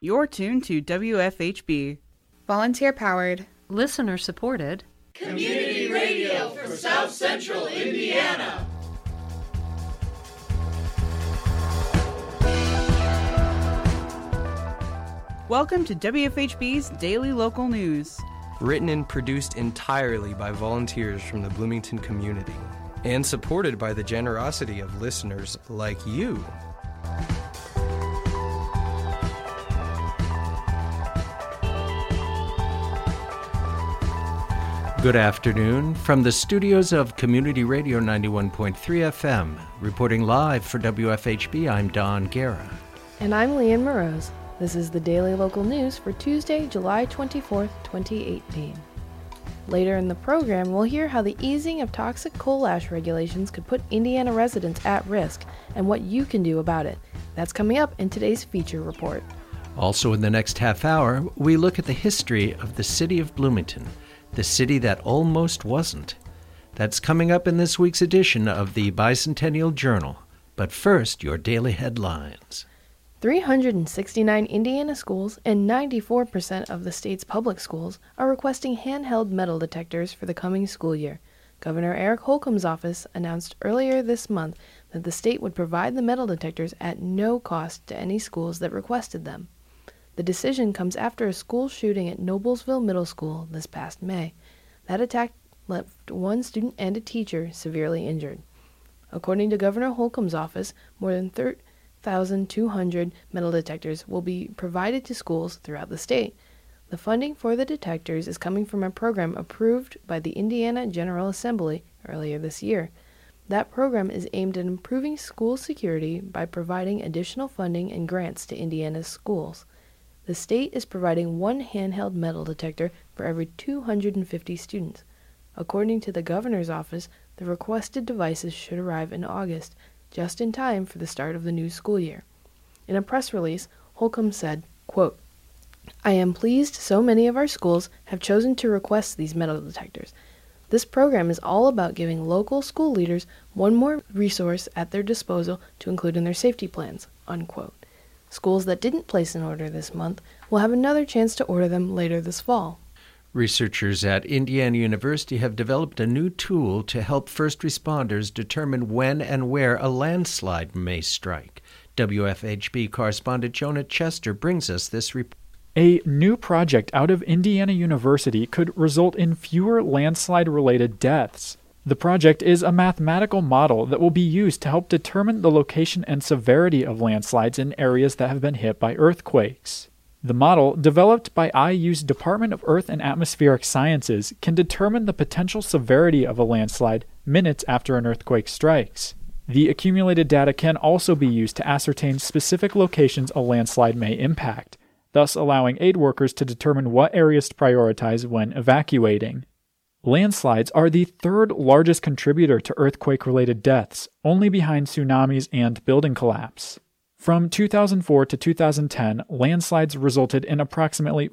You're tuned to WFHB. Volunteer-powered, listener-supported community radio for South Central Indiana. Welcome to WFHB's Daily Local News. Written and produced entirely by volunteers from the Bloomington community and supported by the generosity of listeners like you. Good afternoon from the studios of Community Radio 91.3 FM. Reporting live for WFHB, I'm Don Guerra. And I'm Leanne Moroz. This is the Daily Local News for Tuesday, July 24th, 2018. Later in the program, we'll hear how the easing of toxic coal ash regulations could put Indiana residents at risk and what you can do about it. That's coming up in today's feature report. Also in the next half hour, we look at the history of the city of Bloomington, the city that almost wasn't. That's coming up in this week's edition of the Bicentennial Journal. But first, your daily headlines. 369 Indiana schools and 94% of the state's public schools are requesting handheld metal detectors for the coming school year. Governor Eric Holcomb's office announced earlier this month that the state would provide the metal detectors at no cost to any schools that requested them. The decision comes after a school shooting at Noblesville Middle School this past May. That attack left one student and a teacher severely injured. According to Governor Holcomb's office, more than 3,200 metal detectors will be provided to schools throughout the state. The funding for the detectors is coming from a program approved by the Indiana General Assembly earlier this year. That program is aimed at improving school security by providing additional funding and grants to Indiana's schools. The state is providing one handheld metal detector for every 250 students. According to the governor's office, the requested devices should arrive in August, just in time for the start of the new school year. In a press release, Holcomb said, quote, "I am pleased so many of our schools have chosen to request these metal detectors. This program is all about giving local school leaders one more resource at their disposal to include in their safety plans," unquote. Schools that didn't place an order this month will have another chance to order them later this fall. Researchers at Indiana University have developed a new tool to help first responders determine when and where a landslide may strike. WFHB correspondent Jonah Chester brings us this report. A new project out of Indiana University could result in fewer landslide-related deaths. The project is a mathematical model that will be used to help determine the location and severity of landslides in areas that have been hit by earthquakes. The model, developed by IU's Department of Earth and Atmospheric Sciences, can determine the potential severity of a landslide minutes after an earthquake strikes. The accumulated data can also be used to ascertain specific locations a landslide may impact, thus allowing aid workers to determine what areas to prioritize when evacuating. Landslides are the third largest contributor to earthquake-related deaths, only behind tsunamis and building collapse. From 2004 to 2010, landslides resulted in approximately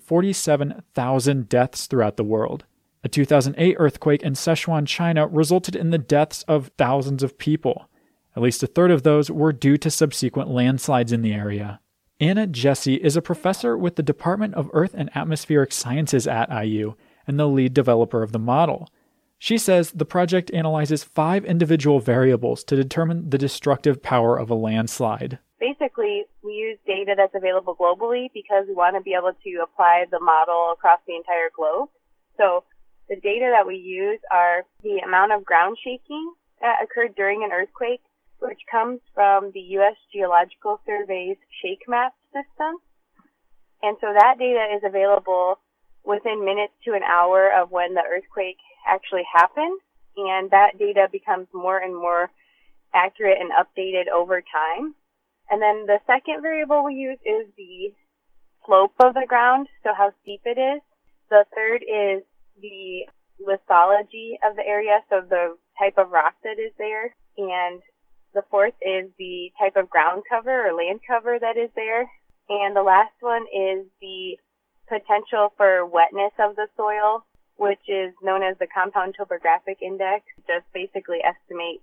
47,000 deaths throughout the world. A 2008 earthquake in Sichuan, China resulted in the deaths of thousands of people. At least a third of those were due to subsequent landslides in the area. Anna Jesse is a professor with the Department of Earth and Atmospheric Sciences at IU and the lead developer of the model. She says the project analyzes 5 individual variables to determine the destructive power of a landslide. Basically, we use data that's available globally because we want to be able to apply the model across the entire globe. So the data that we use are the amount of ground shaking that occurred during an earthquake, which comes from the U.S. Geological Survey's ShakeMap system. And so that data is available within minutes to an hour of when the earthquake actually happened, and that data becomes more and more accurate and updated over time. And then the second variable we use is the slope of the ground, so how steep it is. The third is the lithology of the area, so the type of rock that is there. And the fourth is the type of ground cover or land cover that is there. And the last one is the potential for wetness of the soil, which is known as the compound topographic index. Just basically estimates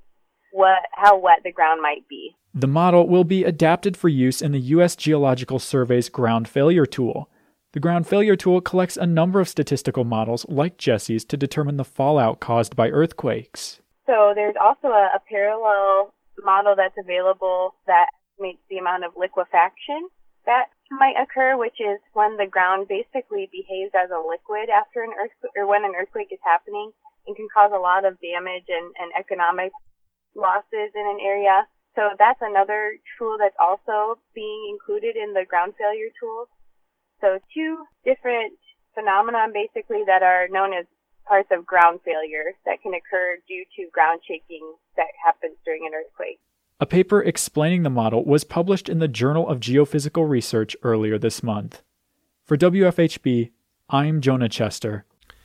how wet the ground might be. The model will be adapted for use in the U.S. Geological Survey's ground failure tool. The ground failure tool collects a number of statistical models like Jesse's to determine the fallout caused by earthquakes. So there's also a parallel model that's available that estimates the amount of liquefaction that might occur, which is when the ground basically behaves as a liquid after an earthquake, or when an earthquake is happening, and can cause a lot of damage and economic losses in an area. So that's another tool that's also being included in the ground failure tool. So two different phenomenon basically that are known as parts of ground failure that can occur due to ground shaking that happens during an earthquake. A paper explaining the model was published in the Journal of Geophysical Research earlier this month. For WFHB, I'm Jonah Chester.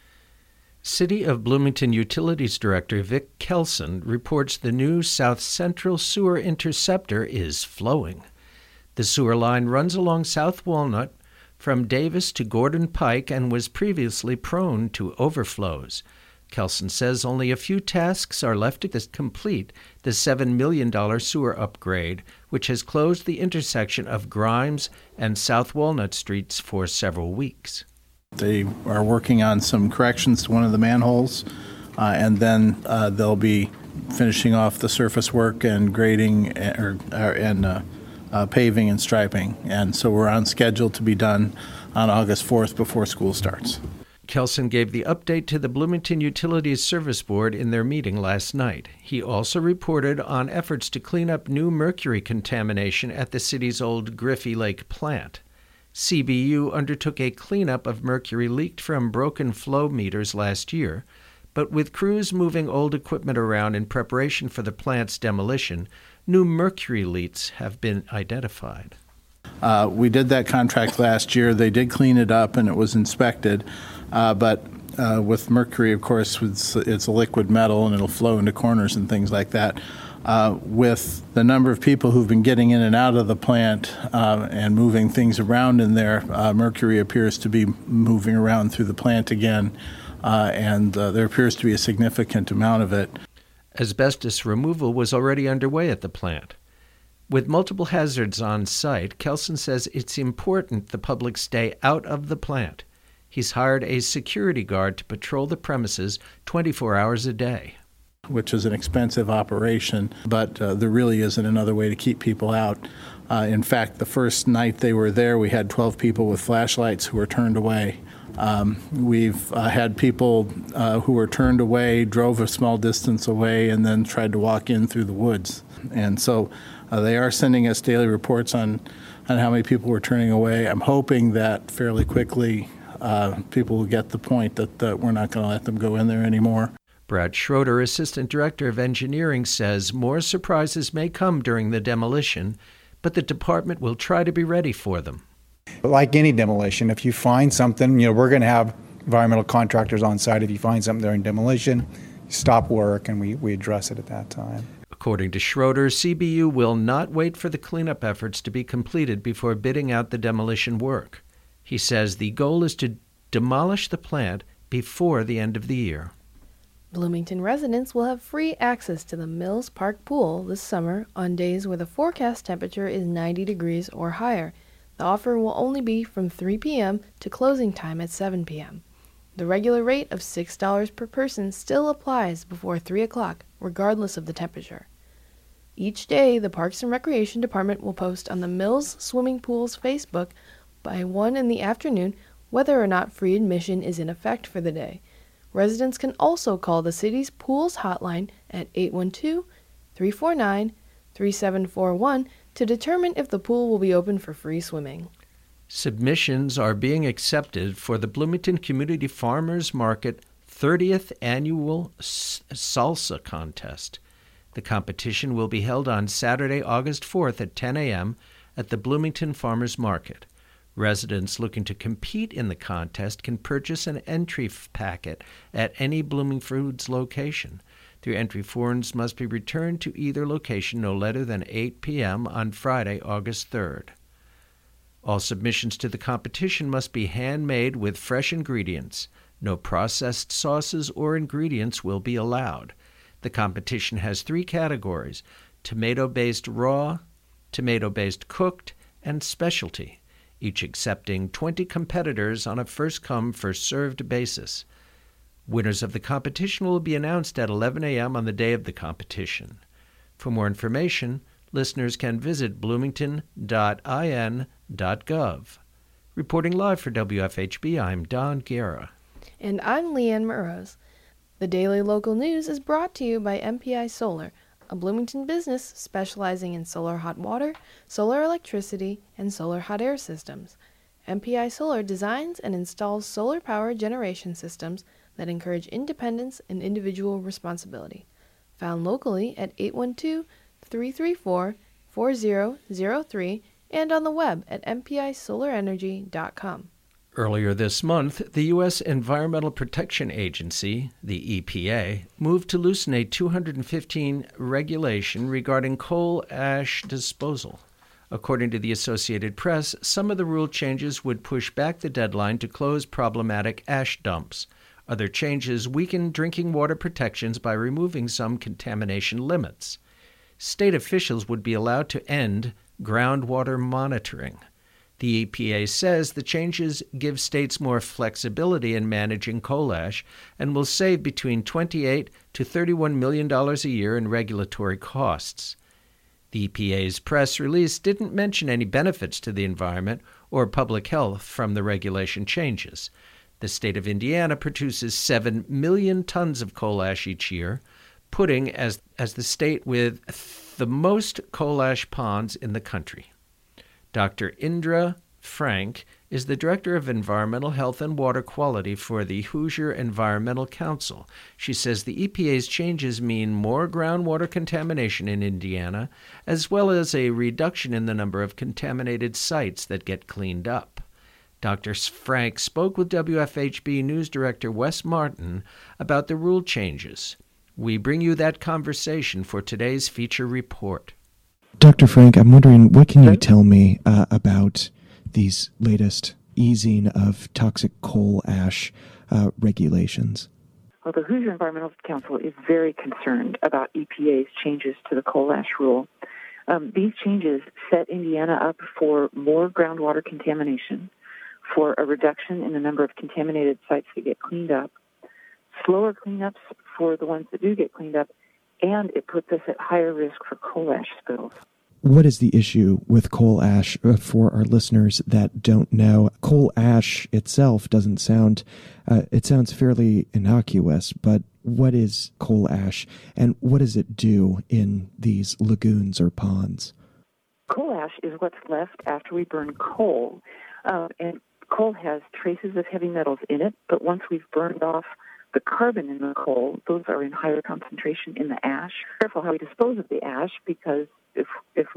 City of Bloomington Utilities Director Vic Kelson reports the new South Central Sewer Interceptor is flowing. The sewer line runs along South Walnut from Davis to Gordon Pike and was previously prone to overflows. Kelson says only a few tasks are left to complete the $7 million sewer upgrade, which has closed the intersection of Grimes and South Walnut Streets for several weeks. They are working on some corrections to one of the manholes, and then they'll be finishing off the surface work and grading and paving and striping. And so we're on schedule to be done on August 4th before school starts. Kelson gave the update to the Bloomington Utilities Service Board in their meeting last night. He also reported on efforts to clean up new mercury contamination at the city's old Griffey Lake plant. CBU undertook a cleanup of mercury leaked from broken flow meters last year, but with crews moving old equipment around in preparation for the plant's demolition, new mercury leaks have been identified. We did that contract last year. They did clean it up and it was inspected, but with mercury, of course, it's a liquid metal and it'll flow into corners and things like that. With the number of people who've been getting in and out of the plant and moving things around in there, mercury appears to be moving around through the plant again, and there appears to be a significant amount of it. Asbestos removal was already underway at the plant. With multiple hazards on site, Kelson says it's important the public stay out of the plant. He's hired a security guard to patrol the premises 24 hours a day. Which is an expensive operation, but there really isn't another way to keep people out. In fact, the first night they were there, we had 12 people with flashlights who were turned away. We've had people who were turned away, drove a small distance away, and then tried to walk in through the woods. And so they are sending us daily reports on how many people we're turning away. I'm hoping that fairly quickly people will get the point that we're not going to let them go in there anymore. Brad Schroeder, Assistant Director of Engineering, says more surprises may come during the demolition, but the department will try to be ready for them. But like any demolition, if you find something, we're going to have environmental contractors on site. If you find something during demolition, you stop work and we address it at that time. According to Schroeder, CBU will not wait for the cleanup efforts to be completed before bidding out the demolition work. He says the goal is to demolish the plant before the end of the year. Bloomington residents will have free access to the Mills Park Pool this summer on days where the forecast temperature is 90 degrees or higher. The offer will only be from 3 p.m. to closing time at 7 p.m. The regular rate of $6 per person still applies before 3 o'clock, regardless of the temperature. Each day, the Parks and Recreation Department will post on the Mills Swimming Pool's Facebook by 1 in the afternoon whether or not free admission is in effect for the day. Residents can also call the city's pools hotline at 812-349-3741 to determine if the pool will be open for free swimming. Submissions are being accepted for the Bloomington Community Farmers Market 30th Annual Salsa Contest. The competition will be held on Saturday, August 4th at 10 a.m. at the Bloomington Farmers Market. Residents looking to compete in the contest can purchase an entry packet at any Blooming Foods location. Their entry forms must be returned to either location no later than 8 p.m. on Friday, August 3rd. All submissions to the competition must be handmade with fresh ingredients. No processed sauces or ingredients will be allowed. The competition has 3 categories: tomato-based raw, tomato-based cooked, and specialty, each accepting 20 competitors on a first-come, first-served basis. Winners of the competition will be announced at 11 a.m. on the day of the competition. For more information, listeners can visit bloomington.in.gov. Reporting live for WFHB, I'm Don Guerra. And I'm Leanne Murrows. The Daily Local News is brought to you by MPI Solar, a Bloomington business specializing in solar hot water, solar electricity, and solar hot air systems. MPI Solar designs and installs solar power generation systems that encourage independence and individual responsibility. Found locally at 812-334-4003 and on the web at mpisolarenergy.com. Earlier this month, the U.S. Environmental Protection Agency, the EPA, moved to loosen a 215 regulation regarding coal ash disposal. According to the Associated Press, some of the rule changes would push back the deadline to close problematic ash dumps. Other changes weaken drinking water protections by removing some contamination limits. State officials would be allowed to end groundwater monitoring. The EPA says the changes give states more flexibility in managing coal ash and will save between $28 to $31 million a year in regulatory costs. The EPA's press release didn't mention any benefits to the environment or public health from the regulation changes. The state of Indiana produces 7 million tons of coal ash each year, putting as the state with the most coal ash ponds in the country. Dr. Indra Frank is the Director of Environmental Health and Water Quality for the Hoosier Environmental Council. She says the EPA's changes mean more groundwater contamination in Indiana, as well as a reduction in the number of contaminated sites that get cleaned up. Dr. Frank spoke with WFHB News Director Wes Martin about the rule changes. We bring you that conversation for today's feature report. Dr. Frank, I'm wondering, what can you tell me about these latest easing of toxic coal ash regulations? Well, the Hoosier Environmental Council is very concerned about EPA's changes to the coal ash rule. These changes set Indiana up for more groundwater contamination, for a reduction in the number of contaminated sites that get cleaned up, slower cleanups for the ones that do get cleaned up, and it puts us at higher risk for coal ash spills. What is the issue with coal ash for our listeners that don't know? Coal ash itself doesn't sound, it sounds fairly innocuous, but what is coal ash and what does it do in these lagoons or ponds? Coal ash is what's left after we burn coal. And coal has traces of heavy metals in it, but once we've burned off the carbon in the coal, those are in higher concentration in the ash. Careful how we dispose of the ash, because if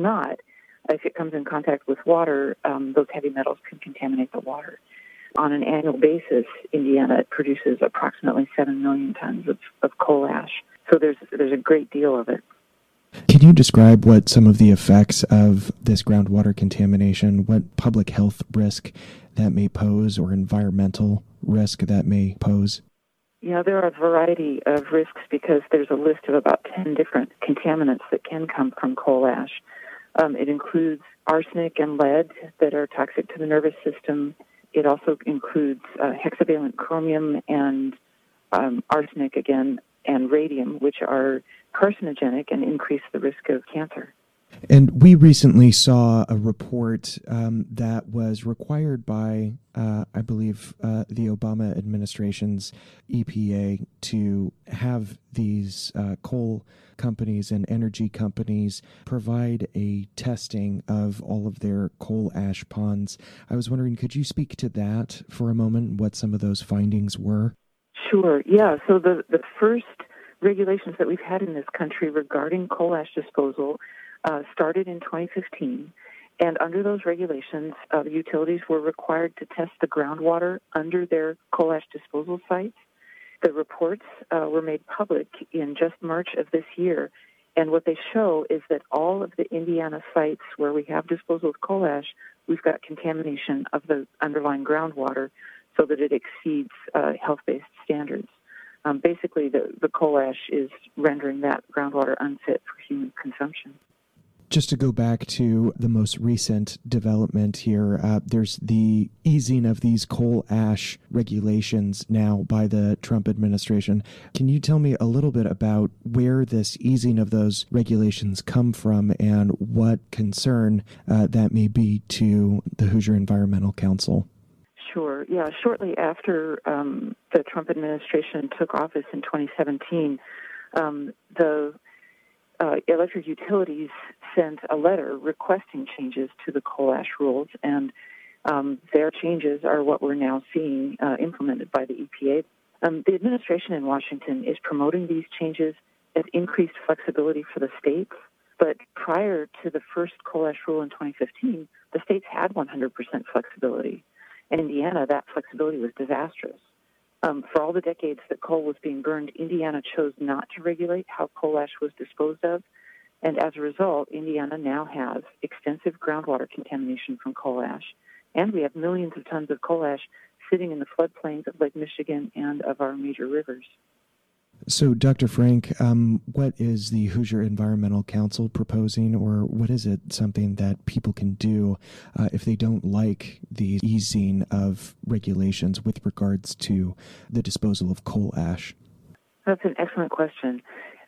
it comes in contact with water, those heavy metals can contaminate the water. On an annual basis, Indiana produces approximately 7 million tons of coal ash. So there's a great deal of it. Can you describe what some of the effects of this groundwater contamination, what public health risk that may pose or environmental risk that may pose? Yeah, there are a variety of risks because there's a list of about 10 different contaminants that can come from coal ash. It includes arsenic and lead that are toxic to the nervous system. It also includes hexavalent chromium and arsenic again, and radium, which are carcinogenic and increase the risk of cancer. And we recently saw a report that was required by, I believe, the Obama administration's EPA to have these coal companies and energy companies provide a testing of all of their coal ash ponds. I was wondering, could you speak to that for a moment, what some of those findings were? Sure, yeah. So the first regulations that we've had in this country regarding coal ash disposal started in 2015, and under those regulations, the utilities were required to test the groundwater under their coal ash disposal sites. The reports were made public in just March of this year, and what they show is that all of the Indiana sites where we have disposal of coal ash, we've got contamination of the underlying groundwater so that it exceeds health-based standards. Basically, the coal ash is rendering that groundwater unfit for human consumption. Just to go back to the most recent development here, there's the easing of these coal ash regulations now by the Trump administration. Can you tell me a little bit about where this easing of those regulations come from and what concern that may be to the Hoosier Environmental Council? Sure. Yeah. Shortly after the Trump administration took office in 2017, the electric utilities sent a letter requesting changes to the coal ash rules, and their changes are what we're now seeing implemented by the EPA. The administration in Washington is promoting these changes as increased flexibility for the states, but prior to the first coal ash rule in 2015, the states had 100% flexibility. In Indiana, that flexibility was disastrous. For all the decades that coal was being burned, Indiana chose not to regulate how coal ash was disposed of, and as a result, Indiana now has extensive groundwater contamination from coal ash, and we have millions of tons of coal ash sitting in the floodplains of Lake Michigan and of our major rivers. So, Dr. Frank, what is the Hoosier Environmental Council proposing, or what is it, something that people can do if they don't like the easing of regulations with regards to the disposal of coal ash? That's an excellent question.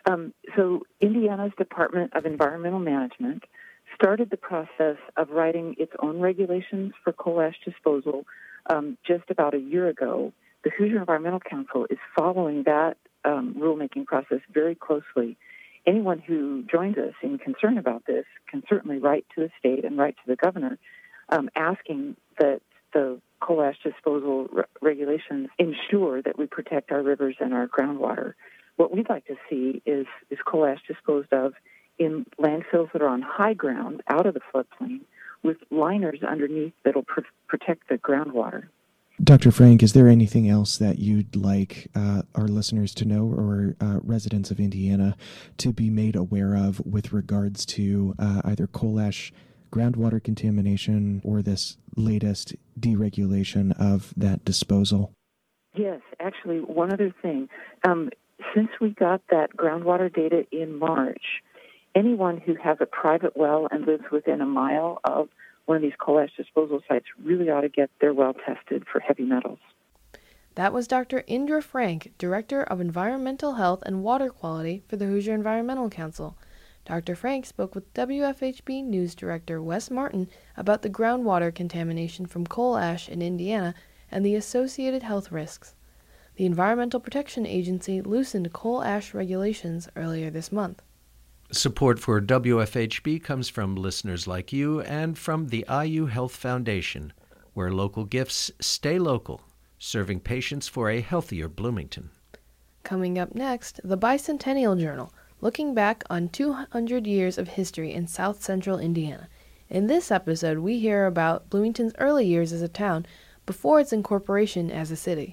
So Indiana's Department of Environmental Management started the process of writing its own regulations for coal ash disposal just about a year ago. The Hoosier Environmental Council is following that rulemaking process very closely. Anyone who joins us in concern about this can certainly write to the state and write to the governor asking that the coal ash disposal regulations ensure that we protect our rivers and our groundwater. What we'd like to see is coal ash disposed of in landfills that are on high ground, out of the floodplain, with liners underneath that will protect the groundwater. Dr. Frank, is there anything else that you'd like our listeners to know or residents of Indiana to be made aware of with regards to either coal ash groundwater contamination or this latest deregulation of that disposal? Yes, actually, one other thing. Since we got that groundwater data in March, anyone who has a private well and lives within a mile of one of these coal ash disposal sites really ought to get their well tested for heavy metals. That was Dr. Indra Frank, Director of Environmental Health and Water Quality for the Hoosier Environmental Council. Dr. Frank spoke with WFHB News Director Wes Martin about the groundwater contamination from coal ash in Indiana and the associated health risks. The Environmental Protection Agency loosened coal ash regulations earlier this month. Support for WFHB comes from listeners like you and from the IU Health Foundation, where local gifts stay local, serving patients for a healthier Bloomington. Coming up next, the Bicentennial Journal, looking back on 200 years of history in South Central Indiana. In this episode, we hear about Bloomington's early years as a town before its incorporation as a city.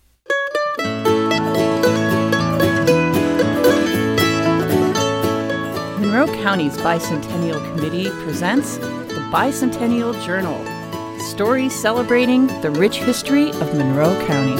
Monroe County's Bicentennial Committee presents the Bicentennial Journal, stories celebrating the rich history of Monroe County.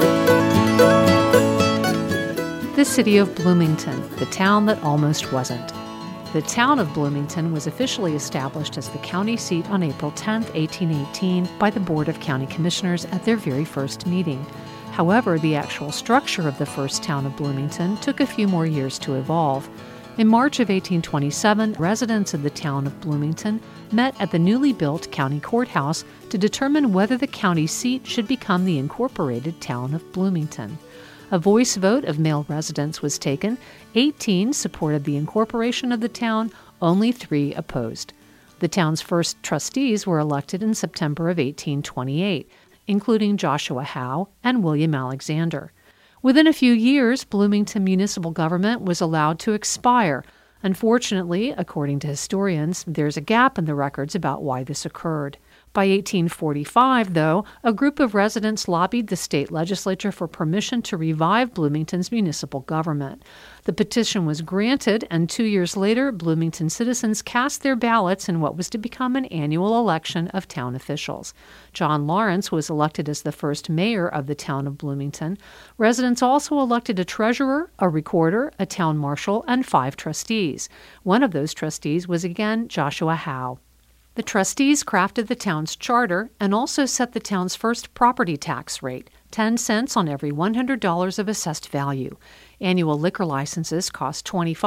The city of Bloomington, the town that almost wasn't. The town of Bloomington was officially established as the county seat on April 10, 1818, by the Board of County Commissioners at their very first meeting. However, the actual structure of the first town of Bloomington took a few more years to evolve. In March of 1827, residents of the town of Bloomington met at the newly built county courthouse to determine whether the county seat should become the incorporated town of Bloomington. A voice vote of male residents was taken. 18 supported the incorporation of the town, only 3 opposed. The town's first trustees were elected in September of 1828, including Joshua Howe and William Alexander. Within a few years, Bloomington municipal government was allowed to expire. Unfortunately, according to historians, there's a gap in the records about why this occurred. By 1845, though, a group of residents lobbied the state legislature for permission to revive Bloomington's municipal government. The petition was granted, and 2 years later, Bloomington citizens cast their ballots in what was to become an annual election of town officials. John Lawrence was elected as the first mayor of the town of Bloomington. Residents also elected a treasurer, a recorder, a town marshal, and 5 trustees. One of those trustees was again Joshua Howe. The trustees crafted the town's charter and also set the town's first property tax rate, 10 cents on every $100 of assessed value. Annual liquor licenses cost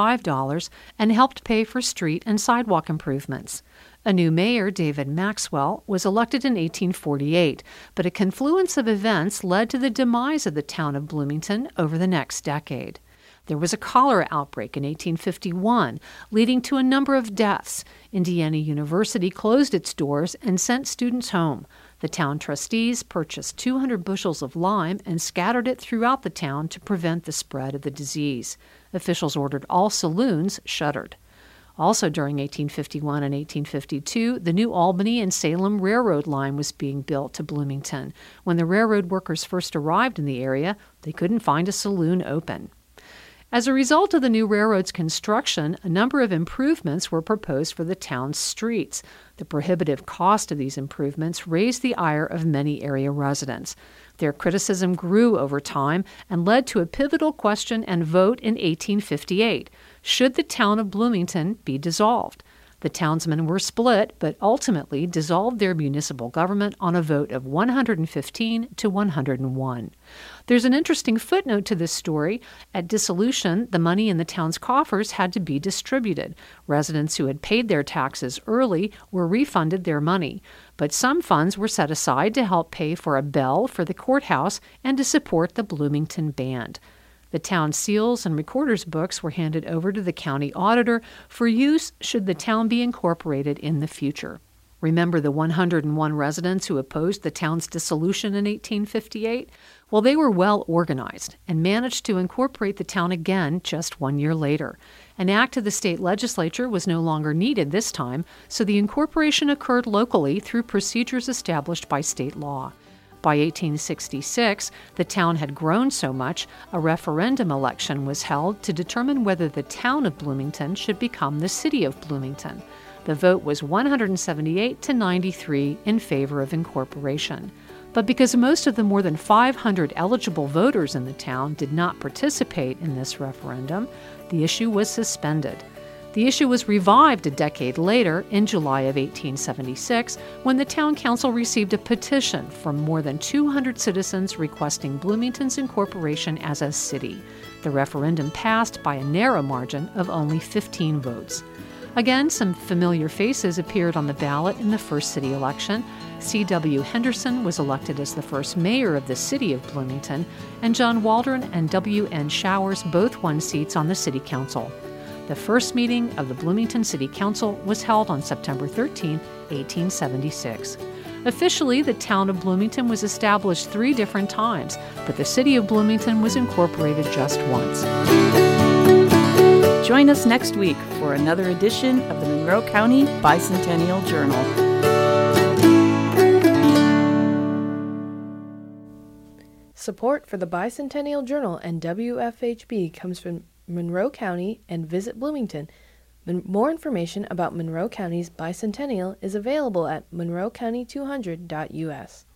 $25 and helped pay for street and sidewalk improvements. A new mayor, David Maxwell, was elected in 1848, but a confluence of events led to the demise of the town of Bloomington over the next decade. There was a cholera outbreak in 1851, leading to a number of deaths. Indiana University closed its doors and sent students home. The town trustees purchased 200 bushels of lime and scattered it throughout the town to prevent the spread of the disease. Officials ordered all saloons shuttered. Also during 1851 and 1852, the new Albany and Salem Railroad line was being built to Bloomington. When the railroad workers first arrived in the area, they couldn't find a saloon open. As a result of the new railroad's construction, a number of improvements were proposed for the town's streets. The prohibitive cost of these improvements raised the ire of many area residents. Their criticism grew over time and led to a pivotal question and vote in 1858. Should the town of Bloomington be dissolved? The townsmen were split, but ultimately dissolved their municipal government on a vote of 115 to 101. There's an interesting footnote to this story. At dissolution, the money in the town's coffers had to be distributed. Residents who had paid their taxes early were refunded their money, but some funds were set aside to help pay for a bell for the courthouse and to support the Bloomington Band. The town seals and recorder's books were handed over to the county auditor for use should the town be incorporated in the future. Remember the 101 residents who opposed the town's dissolution in 1858? Well, they were well organized and managed to incorporate the town again just 1 year later. An act of the state legislature was no longer needed this time, so the incorporation occurred locally through procedures established by state law. By 1866, the town had grown so much, a referendum election was held to determine whether the town of Bloomington should become the city of Bloomington. The vote was 178 to 93 in favor of incorporation. But because most of the more than 500 eligible voters in the town did not participate in this referendum, the issue was suspended. The issue was revived a decade later, in July of 1876, when the town council received a petition from more than 200 citizens requesting Bloomington's incorporation as a city. The referendum passed by a narrow margin of only 15 votes. Again, some familiar faces appeared on the ballot in the first city election. C.W. Henderson was elected as the first mayor of the city of Bloomington, and John Waldron and W.N. Showers both won seats on the city council. The first meeting of the Bloomington City Council was held on September 13, 1876. Officially, the town of Bloomington was established 3 different times, but the city of Bloomington was incorporated just once. Join us next week for another edition of the Monroe County Bicentennial Journal. Support for the Bicentennial Journal and WFHB comes from Monroe County and Visit Bloomington. More information about Monroe County's bicentennial is available at monroecounty200.us.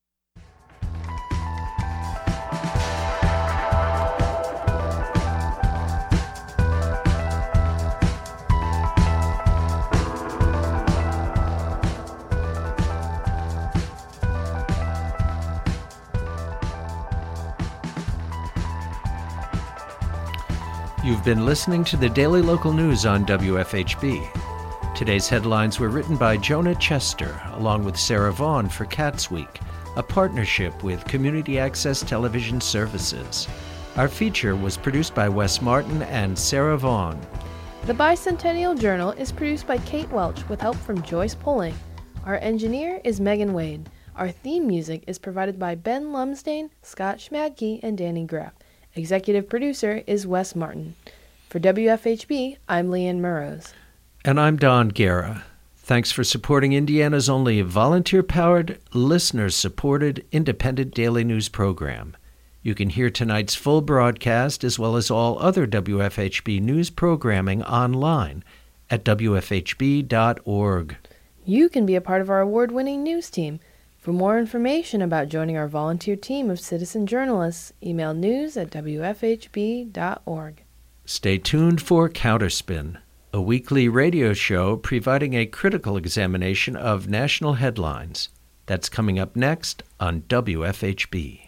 You've been listening to the Daily Local News on WFHB. Today's headlines were written by Jonah Chester, along with Sarah Vaughn for Cats Week, a partnership with Community Access Television Services. Our feature was produced by Wes Martin and Sarah Vaughn. The Bicentennial Journal is produced by Kate Welch with help from Joyce Poling. Our engineer is Megan Wade. Our theme music is provided by Ben Lumsdane, Scott Schmadke, and Danny Graff. Executive producer is Wes Martin. For WFHB, I'm Leanne Murrows. And I'm Don Guerra. Thanks for supporting Indiana's only volunteer-powered, listener-supported, independent daily news program. You can hear tonight's full broadcast as well as all other WFHB news programming online at wfhb.org. You can be a part of our award-winning news team. For more information about joining our volunteer team of citizen journalists, email news@wfhb.org. Stay tuned for Counterspin, a weekly radio show providing a critical examination of national headlines. That's coming up next on WFHB.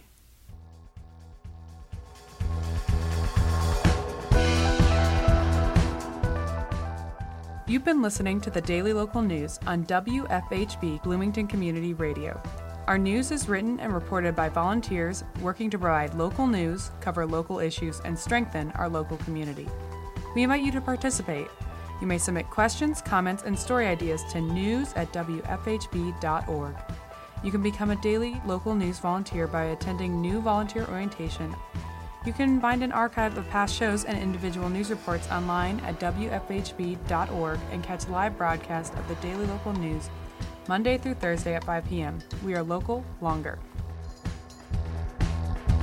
You've been listening to the Daily Local News on WFHB Bloomington Community Radio. Our news is written and reported by volunteers working to provide local news, cover local issues, and strengthen our local community. We invite you to participate. You may submit questions, comments, and story ideas to news@wfhb.org. You can become a daily local news volunteer by attending new volunteer orientation. You can find an archive of past shows and individual news reports online at wfhb.org and catch live broadcast of the Daily Local News Monday through Thursday at 5 p.m. We are local longer.